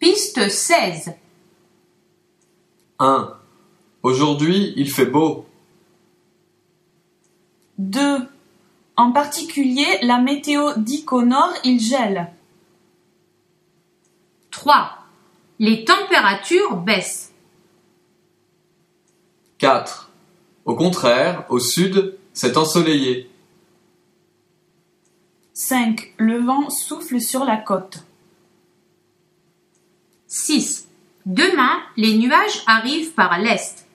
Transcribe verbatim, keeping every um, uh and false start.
Piste seize. un. Aujourd'hui, il fait beau. deux. En particulier, la météo dit qu'au nord, il gèle. trois. Les températures baissent. quatre. Au contraire, au sud, c'est ensoleillé. cinq. Le vent souffle sur la côte. six. Demain, les nuages arrivent par l'est.